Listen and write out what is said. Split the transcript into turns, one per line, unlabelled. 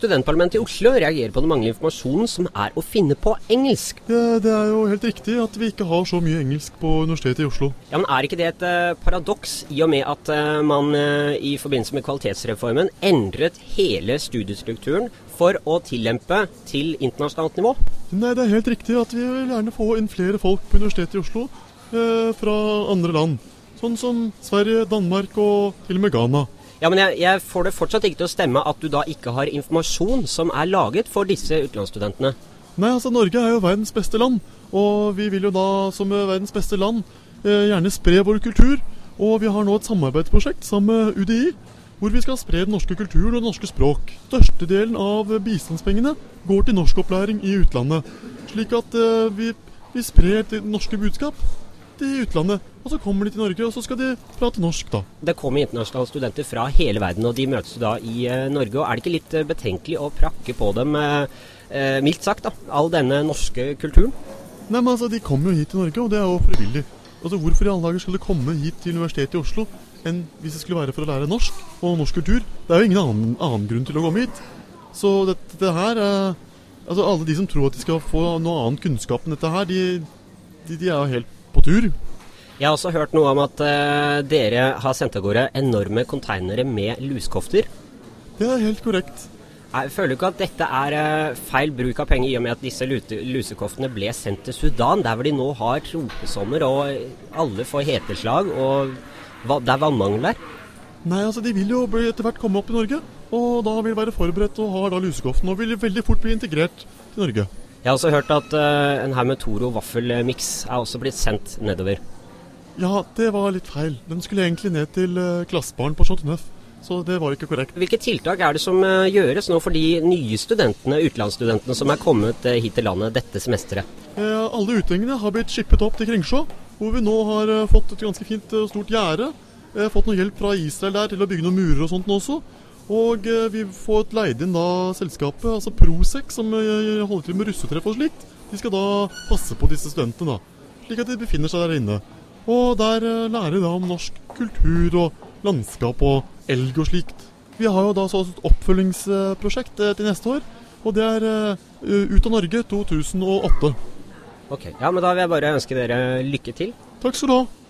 Studentparlamentet i Oslo reagerer på den manglende informasjonen som å finne på engelsk.
Ja, det jo helt riktig at vi ikke har så mye engelsk på Universitetet i Oslo.
Ja, men ikke det et paradoks i og med at man i forbindelse med kvalitetsreformen endret hele studiestrukturen for å tillempe til internasjonalt nivå?
Nei, det helt riktig at vi vil gjerne få inn flere folk på Universitetet i Oslo fra andre land. Sånn som Sverige, Danmark og til og med Ghana.
Ja, men jeg får det fortsatt ikke til å stemme at du da ikke har informasjon som laget for disse utenlandsstudentene.
Nei, altså Norge jo verdens beste land, og vi vil jo da som verdens beste land gjerne spre vår kultur. Og vi har nå et samarbeidsprosjekt sammen med UDI, hvor vi skal spre den norske kulturen og det norske språk. Størstedelen av bistandspengene går til norskopplæring i utlandet, slik at vi sprer det norske budskap til utlandet, og så kommer de til Norge, og så skal de prate norsk da.
Det kommer internasjonale studenter fra hele verden, og de møtes da i Norge, og det ikke litt betenkelig å prakke på dem, mildt sagt da, all denne norske kulturen?
Nei, men altså, de kommer jo hit til Norge, og det jo frivillig. Altså, hvorfor i alle dager skulle de komme hit til Universitetet i Oslo, enn hvis det skulle være for å lære norsk og norsk kultur? Det jo ingen annen grunn til å komme hit. Så dette her, altså alle de som tror at de skal få noe annen kunnskap enn dette her, de jo helt på tur.
Jeg har også hørt noe om at dere har sendt av gårde enorme konteinere med luskofter.
Det helt korrekt.
Jeg føler ikke at dette feil bruk av penger i og med at disse lusekoftene ble sendt til Sudan, der hvor de nå har tropesommer og alle får heteslag og det vannmangel der.
Nei, altså de vil jo etter hvert komme opp i Norge, og da vil være forberedt og har da lusekoften og vil veldig fort bli integrert til Norge.
Jeg har også hørt at en her med Toro vaffelmix også blitt sendt nedover.
Ja, det var litt feil. Den skulle egentlig ned til klassebaren på Chateauneuf, så det var ikke korrekt.
Hvilke tiltak det som gjøres nå for de nye studentene, utenlandsstudentene som kommet hit til landet dette semesteret?
Alle utlendingene har blitt skippet opp til Kringsjå, hvor vi nå har fått et ganske fint og stort gjerde. Fått noe hjelp fra Israel der til å bygge noen murer og sånt også. Og vi får leid inn da selskapet, altså Prosec, som holder til med russetreff og slikt. De skal da passe på disse studentene da, slik at de befinner seg der inne. Og der lærer de om norsk kultur og landskap og elg og slikt. Vi har jo da så et oppfølgingsprosjekt til neste år, og det Ut av Norge 2008.
Ok, ja, men da vil jeg bare ønske dere lykke til.
Takk skal du ha.